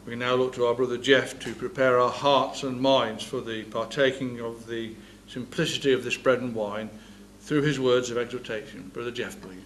we now look to our brother Jeff to prepare our hearts and minds for the partaking of the simplicity of this bread and wine through his words of exhortation. Brother Jeff, please.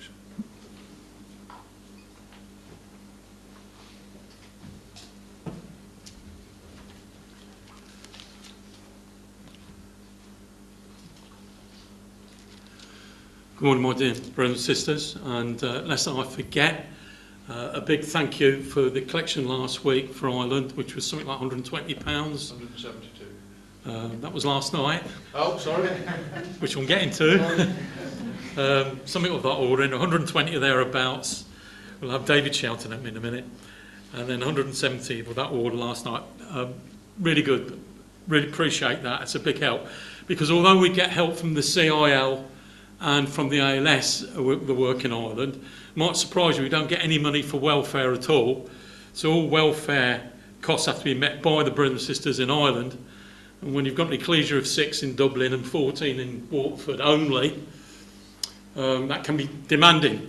Good morning, my dear brothers and sisters, and lest I forget, a big thank you for the collection last week for Ireland, which was something like £120. 172. That was last night. Oh, sorry. Which I'm getting to. Something of that order, in 120 or thereabouts. We'll have David shouting at me in a minute. And then 170 of that order last night. Really good. Really appreciate that. It's a big help. Because although we get help from the CIL and from the ALS, the work in Ireland, might surprise you, we don't get any money for welfare at all. So all welfare costs have to be met by the brothers and sisters in Ireland. And when you've got an ecclesia of 6 in Dublin and 14 in Waterford only, that can be demanding.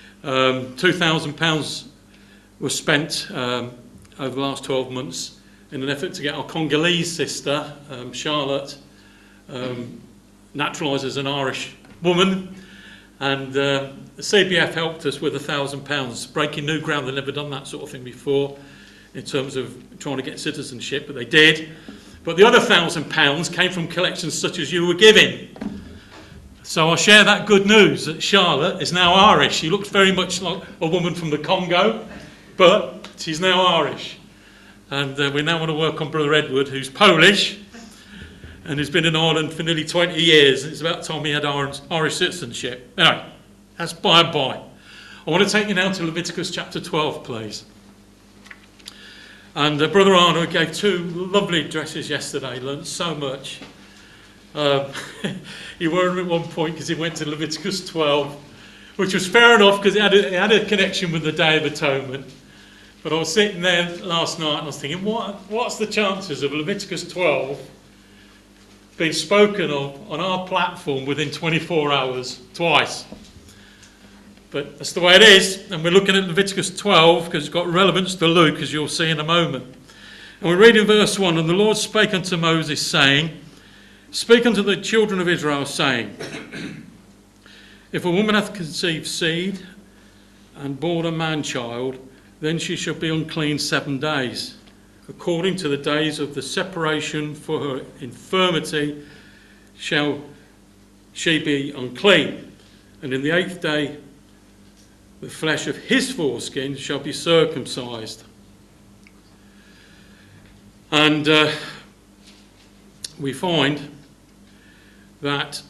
£2,000 was spent over the last 12 months in an effort to get our Congolese sister, Charlotte, naturalised as an Irish woman, and the CBF helped us with £1,000, breaking new ground. They've never done that sort of thing before in terms of trying to get citizenship, but they did. But the other £1,000 came from collections such as you were giving. So I share that good news that Charlotte is now Irish. She looks very much like a woman from the Congo, but she's now Irish. And we now want to work on Brother Edward, who's Polish, and he's been in Ireland for nearly 20 years. It's about time he had Irish citizenship. Anyway, that's by and by. I want to take you now to Leviticus chapter 12, please. And Brother Arnold gave 2 lovely addresses yesterday, learned so much. He worried at one point because he went to Leviticus 12, which was fair enough because it had a connection with the Day of Atonement. But I was sitting there last night and I was thinking, what's the chances of Leviticus 12 being spoken of on our platform within 24 hours twice? But that's the way it is, and we're looking at Leviticus 12 because it's got relevance to Luke, as you'll see in a moment. And we read in verse 1, "And the Lord spake unto Moses, saying, Speak unto the children of Israel, saying, If a woman hath conceived seed and born a man-child, then she shall be unclean 7 days. According to the days of the separation for her infirmity shall she be unclean. And in the 8th day the flesh of his foreskin shall be circumcised." And we find that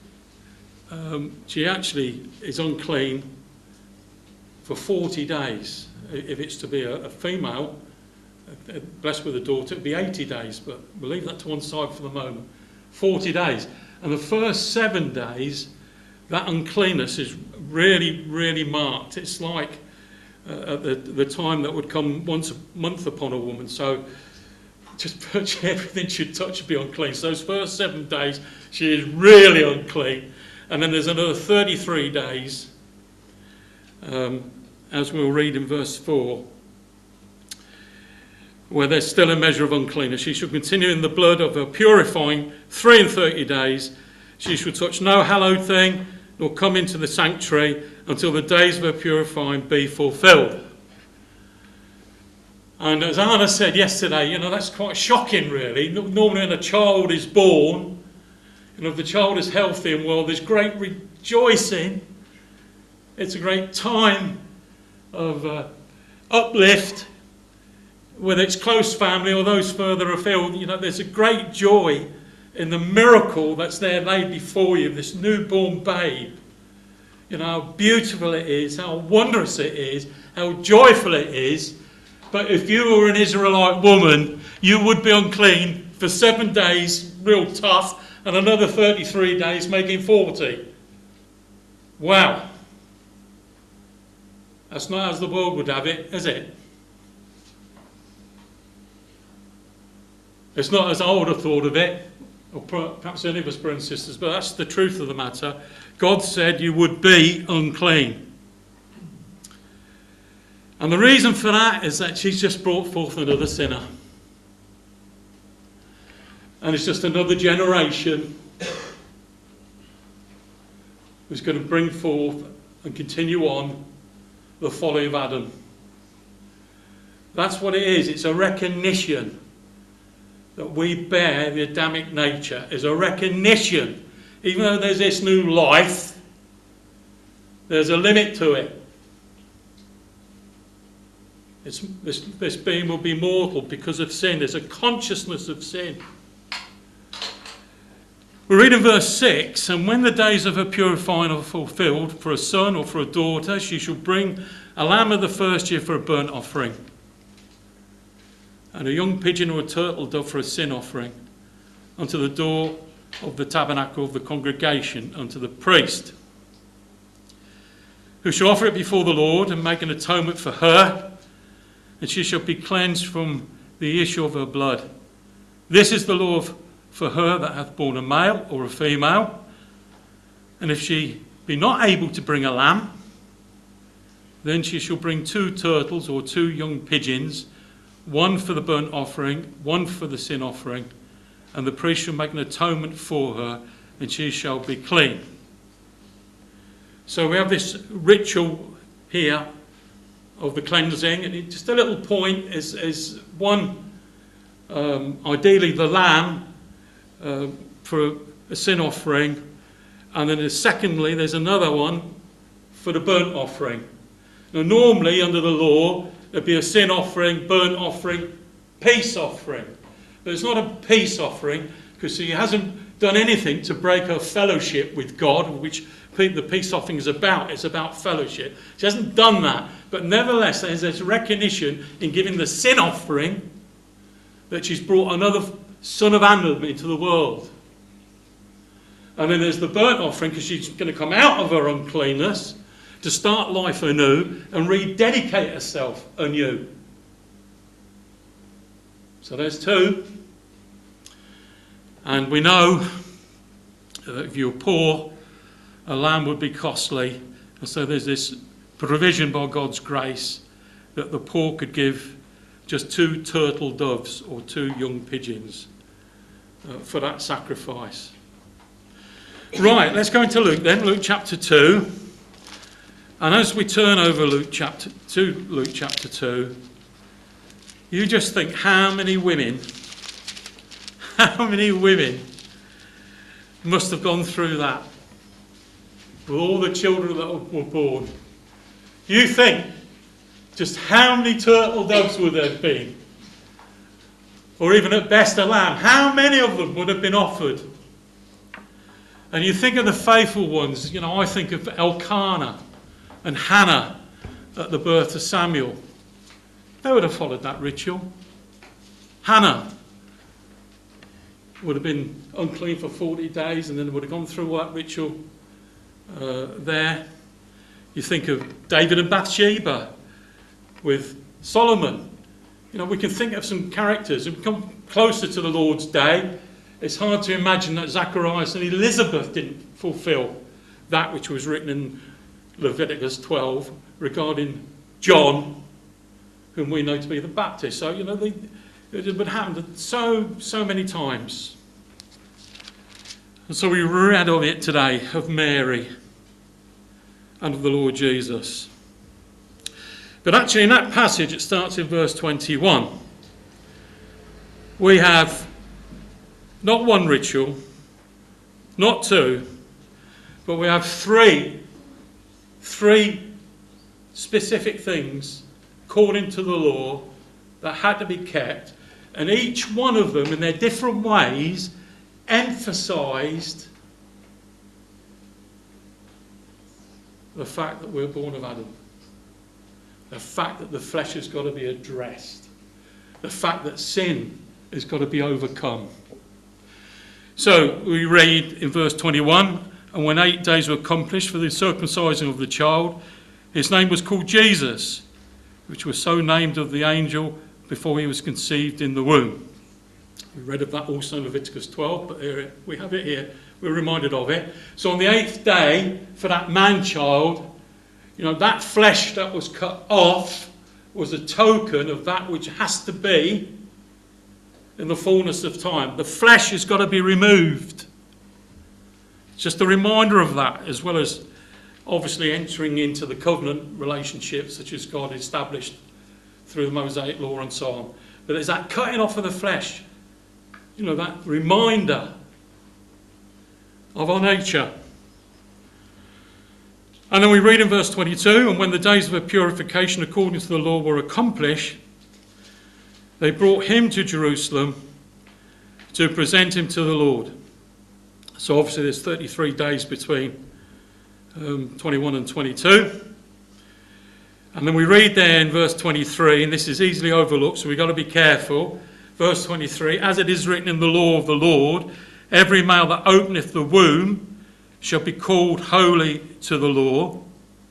she actually is unclean for 40 days. If it's to be a female, blessed with a daughter, it would be 80 days, but we'll leave that to one side for the moment. 40 days. And the first 7 days, that uncleanness is really, really marked. It's like the time that would come once a month upon a woman. So just virtually everything she'd touch would be unclean. So those first 7 days, she is really unclean. And then there's another 33 days, as we'll read in verse 4, where there's still a measure of uncleanness. She shall continue in the blood of her purifying 33 days. She shall touch no hallowed thing, nor come into the sanctuary until the days of her purifying be fulfilled. And as Anna said yesterday, that's quite shocking, really. Normally when a child is born, if the child is healthy and well, there's great rejoicing. It's a great time of uplift, whether it's close family or those further afield. There's a great joy in the miracle that's there laid before you, this newborn babe. How beautiful it is, how wondrous it is, how joyful it is. But if you were an Israelite woman, you would be unclean for 7 days, real tough, and another 33 days, making 40. Wow. That's not as the world would have it, is it? It's not as I would have thought of it, or perhaps any of us brothers and sisters, but that's the truth of the matter. God said you would be unclean. And the reason for that is that she's just brought forth another sinner. And it's just another generation who's going to bring forth and continue on the folly of Adam. That's what it is. It's a recognition that we bear the Adamic nature. It's a recognition, even though there's this new life, there's a limit to it. This being will be mortal because of sin. There's a consciousness of sin. We read in verse 6, and when the days of her purifying are fulfilled, for a son or for a daughter, she shall bring a lamb of the first year for a burnt offering, and a young pigeon or a turtle dove for a sin offering, unto the door of the tabernacle of the congregation, unto the priest, who shall offer it before the Lord and make an atonement for her, and she shall be cleansed from the issue of her blood. This is the law for her that hath borne a male or a female. And if she be not able to bring a lamb, then she shall bring 2 turtles or 2 young pigeons, one for the burnt offering, one for the sin offering, and the priest shall make an atonement for her, and she shall be clean. So we have this ritual here of the cleansing, and just a little point is one, ideally the lamb for a sin offering, and then secondly there's another one for the burnt offering. Now normally under the law there'd be a sin offering, burnt offering, peace offering, but it's not a peace offering because she hasn't done anything to break her fellowship with God, which the peace offering is about. It's about fellowship. She hasn't done that, but nevertheless there's this recognition in giving the sin offering that she's brought another son of Adam into the world. And then there's the burnt offering because she's going to come out of her uncleanness to start life anew and rededicate herself anew. So there's 2. And we know that if you're poor, a lamb would be costly. And so there's this provision by God's grace that the poor could give just 2 turtle doves or 2 young pigeons for that sacrifice. Right, let's go into Luke then, Luke chapter 2. And as we turn over Luke chapter 2, you just think how many women must have gone through that with all the children that were born. You think just how many turtle doves would there have been? Or even at best a lamb. How many of them would have been offered? And you think of the faithful ones. You know, I think of Elkanah and Hannah at the birth of Samuel. They would have followed that ritual. Hannah would have been unclean for 40 days and then would have gone through that ritual there. You think of David and Bathsheba with Solomon. You know, we can think of some characters who come closer to the Lord's day. It's hard to imagine that Zacharias and Elizabeth didn't fulfill that which was written in Leviticus 12 regarding John, whom we know to be the Baptist. So, you know, it would happen so many times. And so we read of it today, of Mary and of the Lord Jesus. But actually in that passage, it starts in verse 21. We have not 1 ritual, not 2, but we have three specific things according to the law that had to be kept, and each one of them in their different ways emphasised the fact that we're born of Adam, the fact that the flesh has got to be addressed, the fact that sin has got to be overcome. So we read in verse 21, and when 8 days were accomplished for the circumcision of the child, his name was called Jesus, which was so named of the angel before he was conceived in the womb. We read of that also in Leviticus 12, but here, we have it here. We're reminded of it. So on the 8th day, for that man-child, you know, that flesh that was cut off was a token of that which has to be in the fullness of time. The flesh has got to be removed. It's just a reminder of that, as well as obviously entering into the covenant relationships such as God established through the Mosaic law and so on. But there's that cutting off of the flesh, that reminder of our nature. And then we read in verse 22, and when the days of her purification according to the law were accomplished, they brought him to Jerusalem to present him to the Lord. So obviously there's 33 days between 21 and 22. And then we read there in verse 23, and this is easily overlooked, so we've got to be careful. Verse 23, as it is written in the law of the Lord, every male that openeth the womb shall be called holy to the law.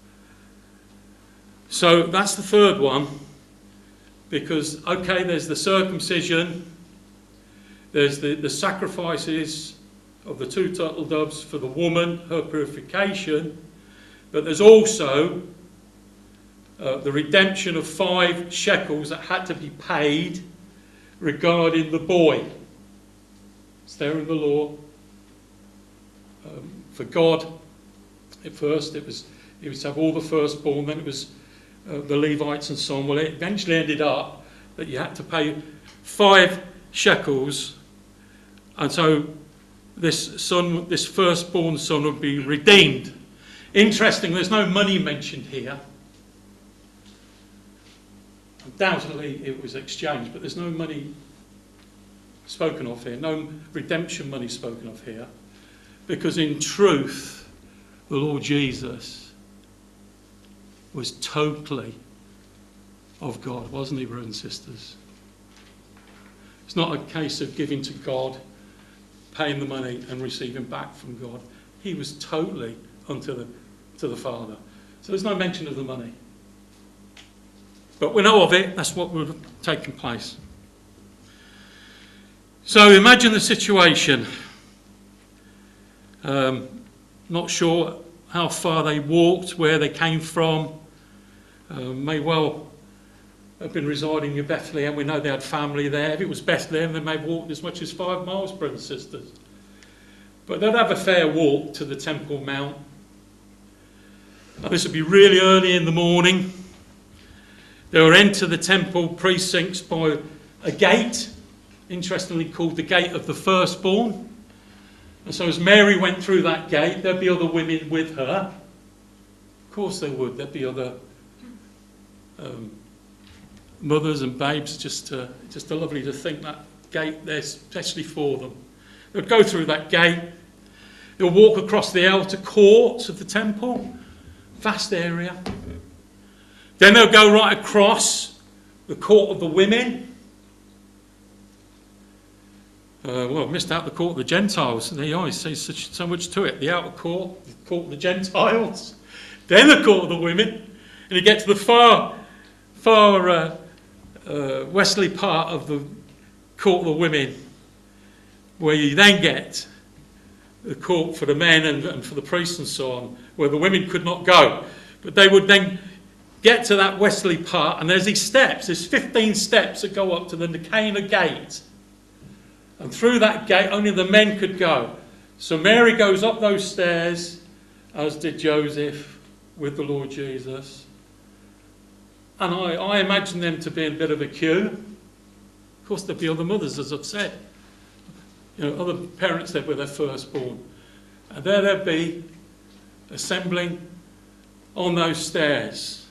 So that's the third one, because, okay, there's the circumcision, there's the sacrifices of the 2 turtle doves for the woman, her purification, but there's also the redemption of 5 shekels that had to be paid regarding the boy. It's there in the law. For God, at first it was to have all the firstborn, then it was the Levites and so on. Well, it eventually ended up that you had to pay 5 shekels, and so this firstborn son would be redeemed. Interesting, there's no money mentioned here. Undoubtedly it was exchanged, but there's no money spoken of here, no redemption money spoken of here. Because in truth, the Lord Jesus was totally of God, wasn't he, brothers and sisters? It's not a case of giving to God, paying the money and receiving back from God. He was totally unto the Father. So there's no mention of the money. But we know of it, that's what would have taken place. So imagine the situation. Not sure how far they walked, where they came from. May well have been residing in Bethlehem. We know they had family there. If it was Bethlehem, they may have walked as much as 5 miles, brothers and sisters. But they'd have a fair walk to the Temple Mount. Now, this would be really early in the morning. They would enter the temple precincts by a gate, interestingly called the Gate of the Firstborn. And so as Mary went through that gate, there'd be other women with her. Of course there would. There'd be other mothers and babes. Just lovely to think that gate there especially for them. They'd go through that gate. They'll walk across the outer courts of the temple. Vast area. Then they'll go right across the court of the women. Well, I've missed out the court of the Gentiles. There you are, you see so much to it. The outer court, the court of the Gentiles, then the court of the women, and you get to the far westerly part of the court of the women, where you then get the court for the men and for the priests and so on, where the women could not go. But they would then get to that westerly part, and there's these steps, there's 15 steps that go up to the Cana gate. And through that gate, only the men could go. So Mary goes up those stairs, as did Joseph with the Lord Jesus. And I imagine them to be in a bit of a queue. Of course, there'd be other mothers, as I've said. Other parents there with their firstborn. And there they'd be, assembling on those stairs.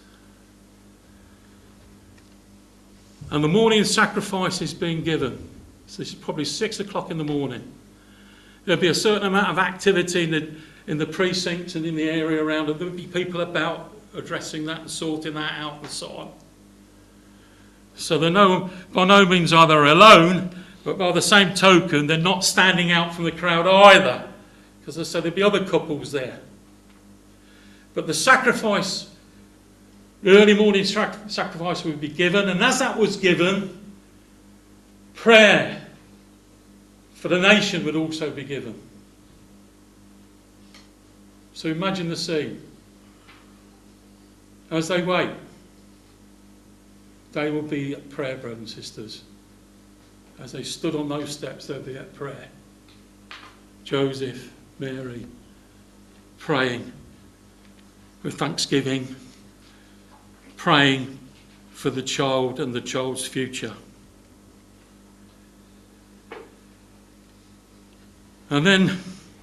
And the morning sacrifice is being given. So this is probably 6 o'clock in the morning. There'll be a certain amount of activity in the precincts and in the area around it. There'll be people about addressing that and sorting that out and so on. So they're by no means are they alone, but by the same token, they're not standing out from the crowd either. Because as I said, there'll be other couples there. But the sacrifice, the early morning sacrifice would be given, and as that was given, prayer for the nation would also be given. So imagine the scene as they wait. They will be at prayer, brothers and sisters. As they stood on those steps, they'll be at prayer. Joseph, Mary, praying with thanksgiving, praying for the child and the child's future. And then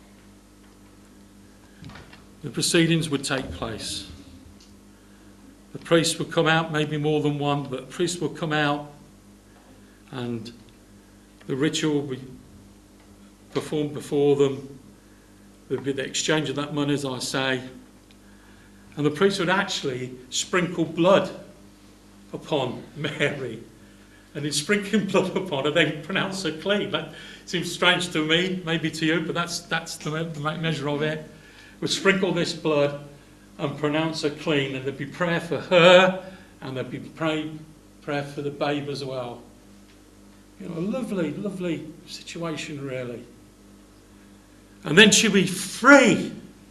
the proceedings would take place. The priest would come out, maybe more than one, but the priest would come out and the ritual would be performed before them. There would be the exchange of that money, as I say. And the priest would actually sprinkle blood upon Mary. And in sprinkling blood upon her, they would pronounce her clean. That seems strange to me, maybe to you, but that's the measure of it. Would sprinkle this blood and pronounce her clean, and there'd be prayer for her, and there'd be prayer for the babe as well. You know, a lovely, lovely situation, really. And then she'd be free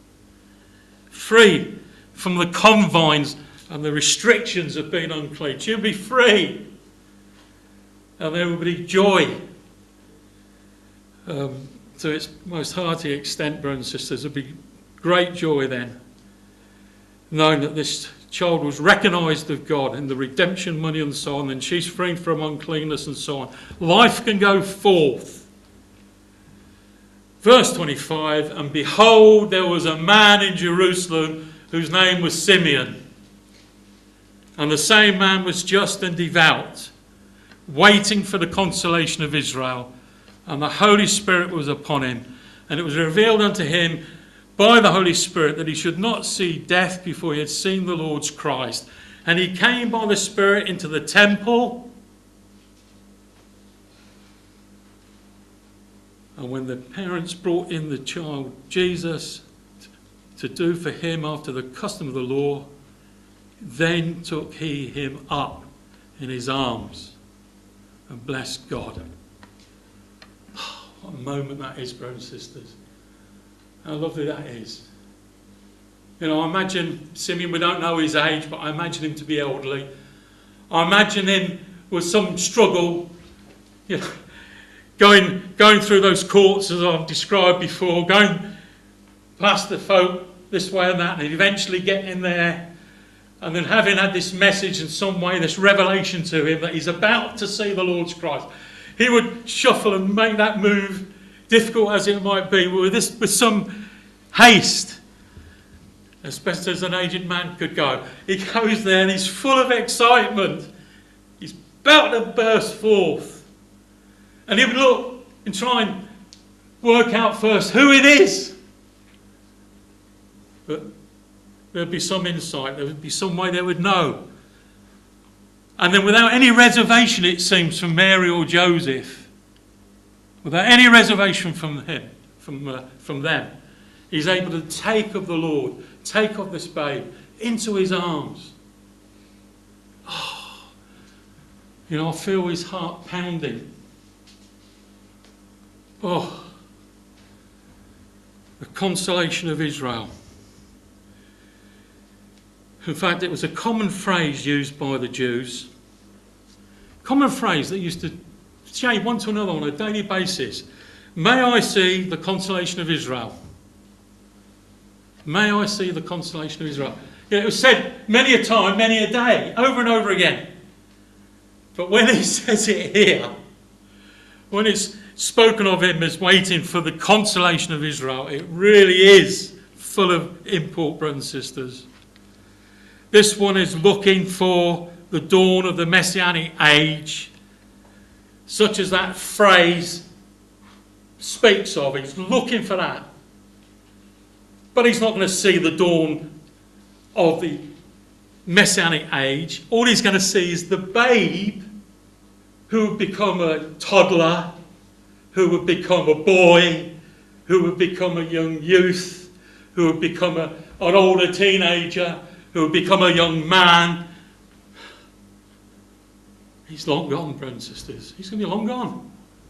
from the confines and the restrictions of being unclean. She'd be free, and there would be joy. To its most hearty extent, brothers and sisters, there'd be great joy then, knowing that this child was recognised of God in the redemption money and so on, and she's free from uncleanness and so on. Life can go forth. Verse 25, and behold, there was a man in Jerusalem whose name was Simeon. And the same man was just and devout, waiting for the consolation of Israel. And the Holy Spirit was upon him. And it was revealed unto him by the Holy Spirit that he should not see death before he had seen the Lord's Christ. And he came by the Spirit into the temple. And when the parents brought in the child Jesus to do for him after the custom of the law, then took he him up in his arms and blessed God. What a moment that is, brothers and sisters. How lovely that is. You know, I imagine Simeon, we don't know his age, but I imagine him to be elderly. I imagine him with some struggle, you know, going through those courts as I've described before, going past the folk this way and that, and eventually getting in there, and then having had this message in some way, this revelation to him that he's about to see the Lord's Christ. He would shuffle and make that move, difficult as it might be, with some haste, as best as an aged man could go. He goes there and he's full of excitement. He's about to burst forth. And he would look and try and work out first who it is. But there would be some insight, there would be some way they would know. And then without any reservation, it seems, from Mary or Joseph, without any reservation from them, he's able to take of the Lord, take of this babe into his arms. Oh, you know, I feel his heart pounding. Oh, the consolation of Israel. In fact, it was a common phrase used by the Jews. Common phrase that used to say one to another on a daily basis. May I see the consolation of Israel. May I see the consolation of Israel. You know, it was said many a time, many a day, over and over again. But when he says it here, when it's spoken of him as waiting for the consolation of Israel, it really is full of import, brothers and sisters. This one is looking for the dawn of the Messianic age, such as that phrase speaks of. He's looking for that. But he's not going to see the dawn of the Messianic age. All he's going to see is the babe who would become a toddler, who would become a boy, who would become a young youth, who would become an older teenager, who would become a young man. He's long gone, brothers and sisters. He's going to be long gone.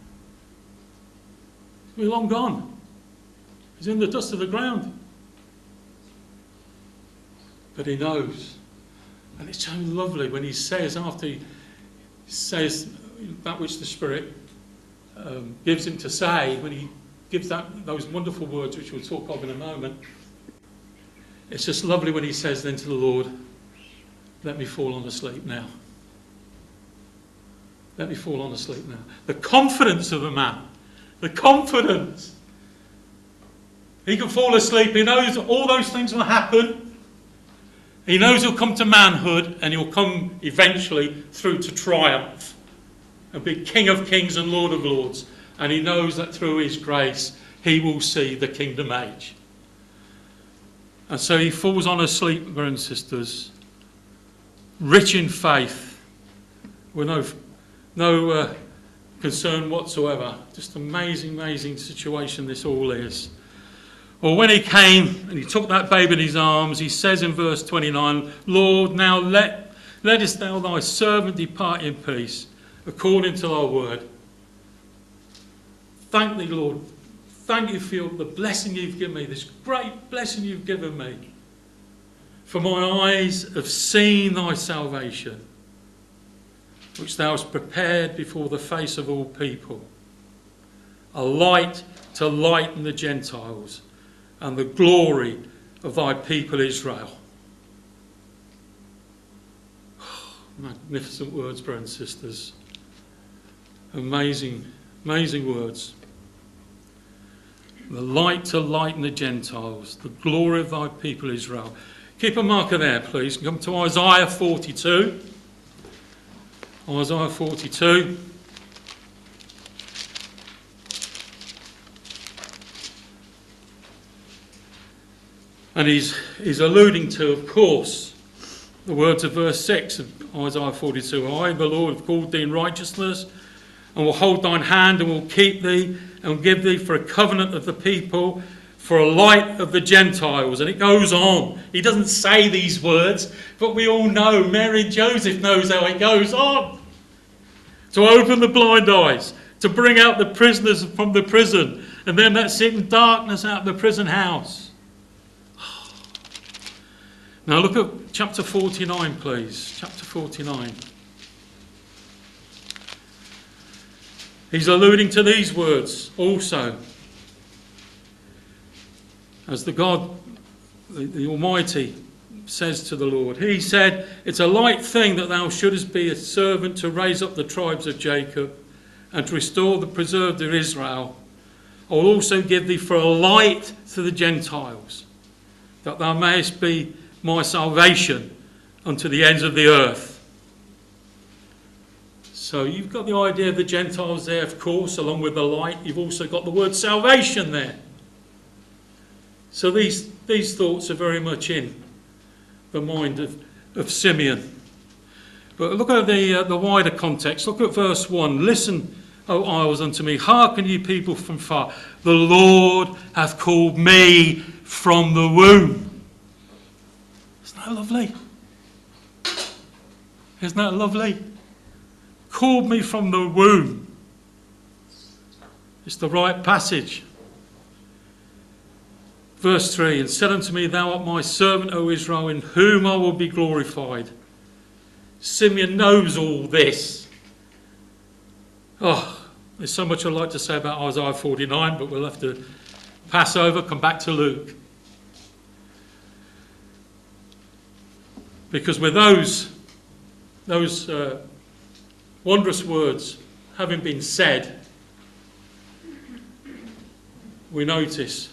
He's going to be long gone. He's in the dust of the ground. But he knows And it's so lovely when he says, after he says that which the Spirit gives him to say, when he gives those wonderful words which we'll talk of in a moment, it's just lovely when he says then to the Lord, let me fall on asleep now. Let me fall on asleep now. The confidence of a man. The confidence. He can fall asleep. He knows all those things will happen. He knows he'll come to manhood and he'll come eventually through to triumph and be King of Kings and Lord of Lords. And he knows that through his grace he will see the kingdom age. And so he falls on asleep, brothers and sisters, rich in faith, with no concern whatsoever. Just amazing, amazing situation this all is. Or when he came and he took that babe in his arms, he says in verse 29, Lord, now lettest thou thy servant depart in peace, according to thy word. Thank thee, Lord. Thank you for the blessing you've given me, this great blessing you've given me. For my eyes have seen thy salvation, which thou hast prepared before the face of all people, a light to lighten the Gentiles, and the glory of thy people Israel. Magnificent words, brothers and sisters. Amazing, amazing words. The light to lighten the Gentiles, the glory of thy people Israel. Keep a marker there, please. Come to Isaiah 42. Isaiah 42. And he's alluding to, of course, the words of verse 6 of Isaiah 42. I, the Lord, have called thee in righteousness, and will hold thine hand, and will keep thee, and will give thee for a covenant of the people, for a light of the Gentiles. And it goes on. He doesn't say these words, but we all know, Mary and Joseph knows how it goes on. To open the blind eyes, to bring out the prisoners from the prison, and them that sit in darkness out of the prison house. Now look at chapter 49, please. Chapter 49. He's alluding to these words also. As the God, the Almighty, says to the Lord. He said, it's a light thing that thou shouldest be a servant to raise up the tribes of Jacob and to restore the preserved of Israel. I will also give thee for a light to the Gentiles, that thou mayest be my salvation unto the ends of the earth. So you've got the idea of the Gentiles there, of course, along with the light. You've also got the word salvation there. So these thoughts are very much in the mind of Simeon. But look at the wider context. Look at verse 1. Listen, O isles, unto me. Hearken, ye people from far. The Lord hath called me from the womb. Isn't that lovely? Isn't that lovely? Called me from the womb. It's the right passage. Verse 3, and said unto me, thou art my servant, O Israel, in whom I will be glorified. Simeon knows all this. Oh, there's so much I'd like to say about Isaiah 49, but we'll have to pass over, come back to Luke. Because with those wondrous words having been said, we notice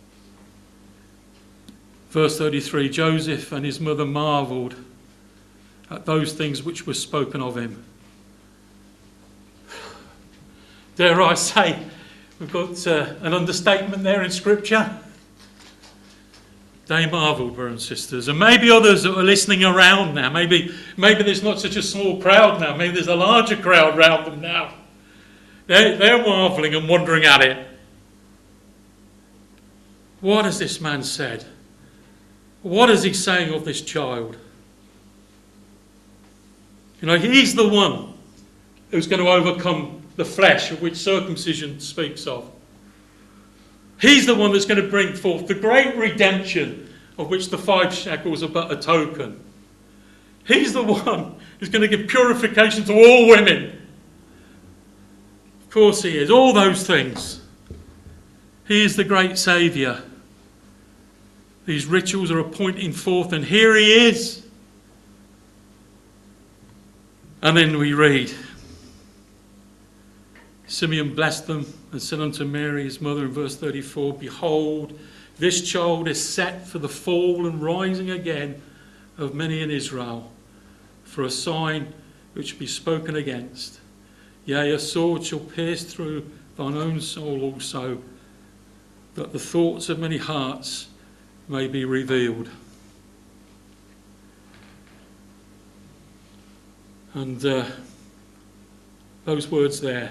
verse 33, Joseph and his mother marvelled at those things which were spoken of him. Dare I say, we've got an understatement there in Scripture. They marvelled, brothers and sisters. And maybe others that are listening around now, maybe there's not such a small crowd now, maybe there's a larger crowd around them now. They're marvelling and wondering at it. What has this man said? What is he saying of this child? You know, he's the one who's going to overcome the flesh of which circumcision speaks of. He's the one that's going to bring forth the great redemption of which the 5 shekels are but a token. He's the one who's going to give purification to all women. Of course he is. All those things. He is the great Saviour. These rituals are a pointing forth, and here he is. And then we read, Simeon blessed them and said unto Mary, his mother, in verse 34, Behold, this child is set for the fall and rising again of many in Israel, for a sign which be spoken against. Yea, a sword shall pierce through thine own soul also, that the thoughts of many hearts may be revealed. And those words there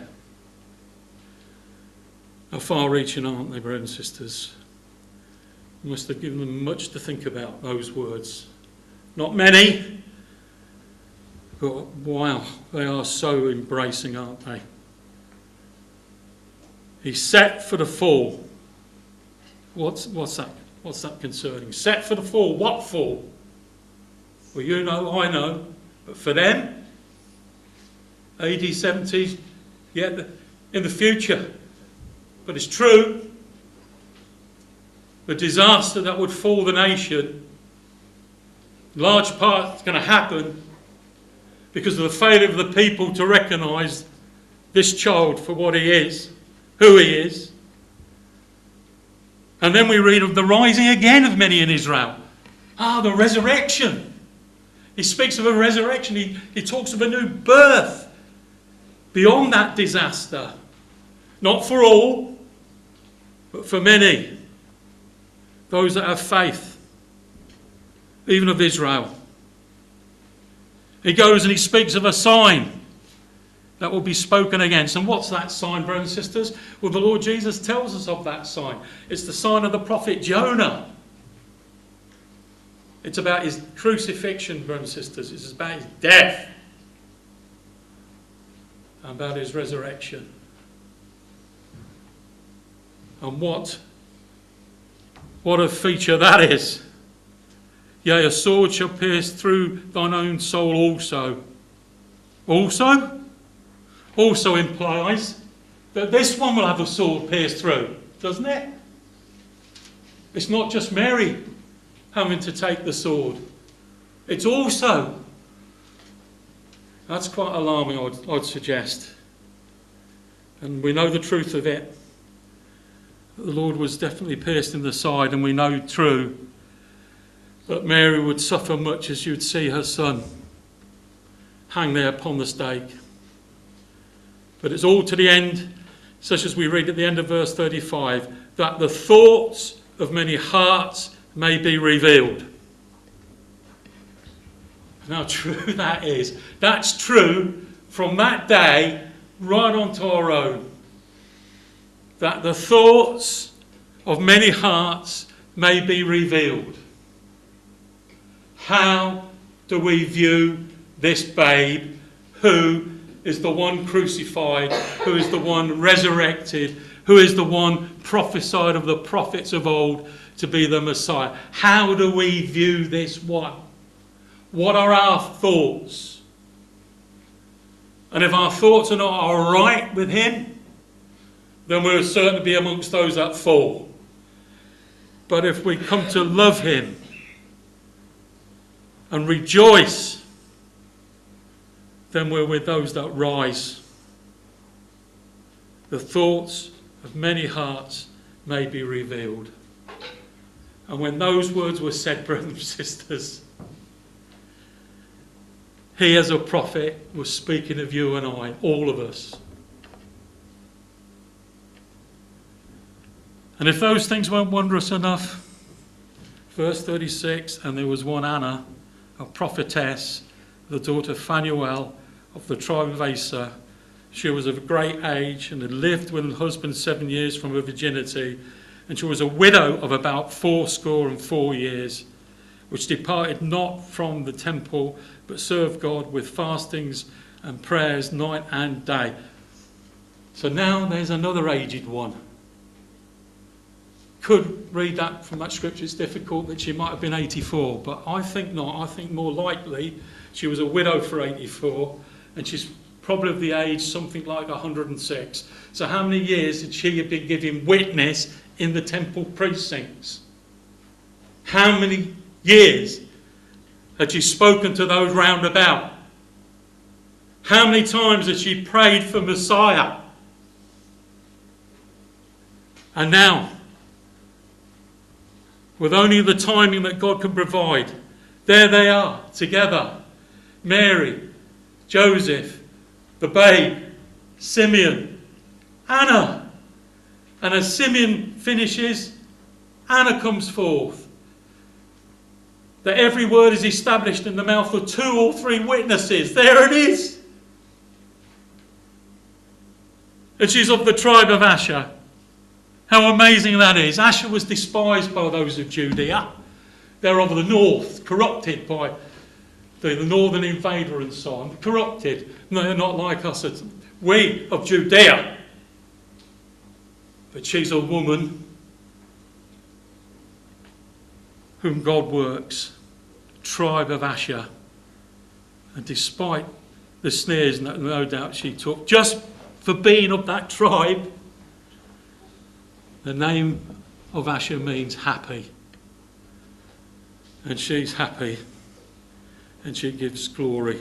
are far-reaching, aren't they, brothers and sisters? You must have given them much to think about, those words. Not many, but wow, they are so embracing, aren't they? He's set for the fall. What's that? What's that concerning? Set for the fall. What fall? Well, you know, I know. But for them, AD 70s, yeah, in the future. But it's true. The disaster that would fall the nation, in large part, is going to happen because of the failure of the people to recognise this child for what he is, who he is. And then we read of the rising again of many in Israel. The resurrection. He speaks of a resurrection. He talks of a new birth beyond that disaster. Not for all, but for many. Those that have faith, even of Israel. He goes and he speaks of a sign that will be spoken against. And what's that sign, brothers and sisters? Well, the Lord Jesus tells us of that sign. It's the sign of the prophet Jonah. It's about his crucifixion, brothers and sisters. It's about his death. And about his resurrection. And what a feature that is. Yea, a sword shall pierce through thine own soul also. Also implies that this one will have a sword pierced through, doesn't it? It's not just Mary having to take the sword. It's also. That's quite alarming, I'd suggest. And we know the truth of it. The Lord was definitely pierced in the side, and we know true that Mary would suffer much as you would see her son hang there upon the stake. But it's all to the end, such as we read at the end of verse 35, that the thoughts of many hearts may be revealed. And how true that is. That's true from that day right on to our own. That the thoughts of many hearts may be revealed. How do we view this babe who is the one crucified, who is the one resurrected, who is the one prophesied of the prophets of old to be the Messiah? How do we view this one? What are our thoughts? And if our thoughts are not all right with him, then we'll certainly be amongst those that fall. But if we come to love him and rejoice, then we're with those that rise. The thoughts of many hearts may be revealed. And when those words were said, brothers and sisters, he as a prophet was speaking of you and I, all of us. And if those things weren't wondrous enough, verse 36, and there was one Anna, a prophetess, the daughter of Phanuel of the tribe of Aser. She was of a great age and had lived with her husband 7 years from her virginity, and she was a widow of about 84 years, which departed not from the temple, but served God with fastings and prayers night and day. So now there's another aged one. could read that from that scripture. It's difficult that she might have been 84, but I think not. I think more likely she was a widow for 84, and she's probably of the age something like 106. So how many years had she been giving witness in the temple precincts? How many years had she spoken to those round about? How many times had she prayed for Messiah? And now, with only the timing that God can provide, there they are together. Mary, Joseph, the babe, Simeon, Anna. And as Simeon finishes, Anna comes forth. That every word is established in the mouth of 2 or 3 witnesses. There it is. And she's of the tribe of Asher. How amazing that is. Asher was despised by those of Judea. They're of the north, corrupted by the northern invader and so on. Corrupted. No, they're not like us. We of Judea. But she's a woman whom God works. Tribe of Asher. And despite the sneers no doubt she took, just for being of that tribe, the name of Asher means happy. And she's happy. And she gives glory.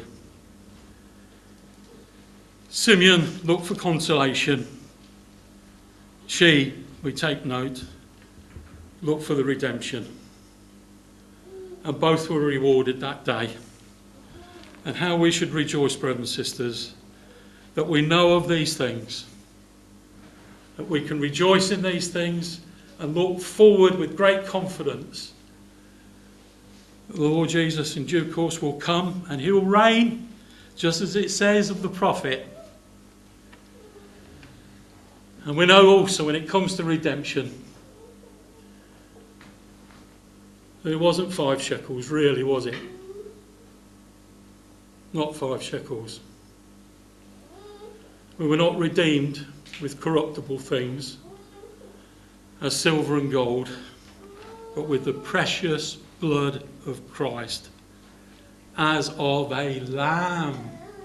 Simeon looked for consolation. She, we take note, looked for the redemption. And both were rewarded that day. And how we should rejoice, brothers and sisters, that we know of these things. That we can rejoice in these things and look forward with great confidence. The Lord Jesus in due course will come and he will reign, just as it says of the prophet. And we know also when it comes to redemption, that it wasn't 5 shekels, really, was it? Not 5 shekels. We were not redeemed with corruptible things, as silver and gold, but with the precious blood of Christ, as of a lamb.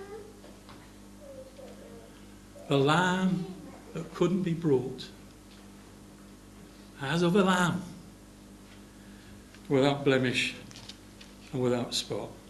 The lamb that couldn't be brought, as of a lamb, without blemish and without spot.